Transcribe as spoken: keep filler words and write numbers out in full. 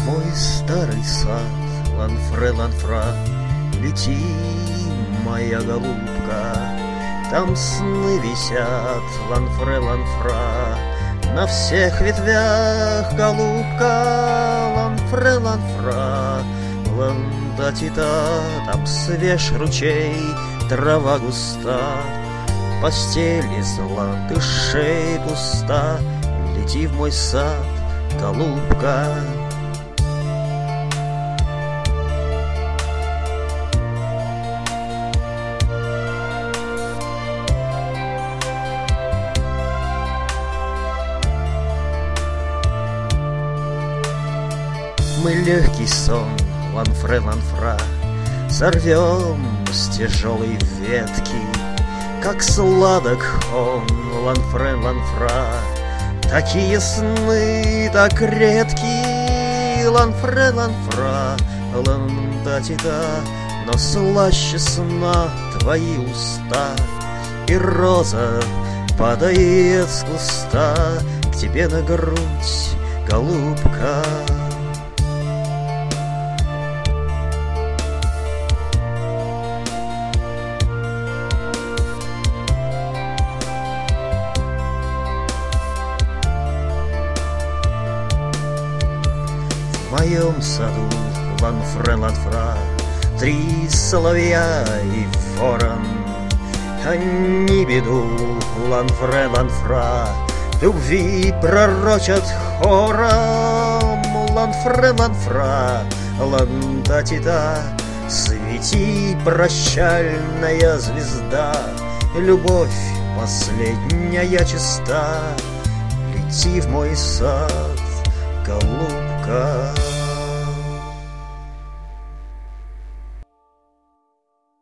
мой старый сад, ланфре, ланфра, лети, моя голубка. Там сны висят, ланфре, ланфра, на всех ветвях, голубка. Ланфре, ланфра, ланда-ти-та, там свеж ручей, трава густа, постель из ландышей пуста. Лети в мой сад, голубка. Мы легкий сон, ланфре, ланфра, сорвем с тяжелой ветки. Как сладок он, ланфре, ланфра, такие сны так редки. Ланфре, ланфра, ланда-ти-та, но слаще сна твои уста. И роза падает с куста к тебе на грудь, голубка. В моем саду, ланфре, ланфра, три соловья и ворон. Они беду, ланфре, ланфра, любви пророчат хором. Ланфре, ланфра, ланда-ти-та, свети, прощальная звезда. Любовь последняя чиста, лети в мой сад, голубка.